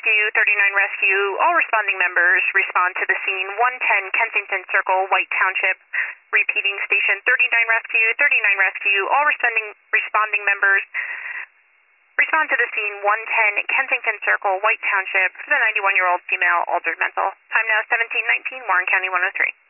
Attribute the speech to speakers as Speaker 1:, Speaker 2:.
Speaker 1: Rescue, 39 Rescue, all responding members respond to the scene 110 Kensington Circle, White Township. Repeating, station 39 Rescue, 39 Rescue, all responding members respond to the scene 110 Kensington Circle, White Township for the 91-year-old female altered mental. Time now 17:19, Warren County 103.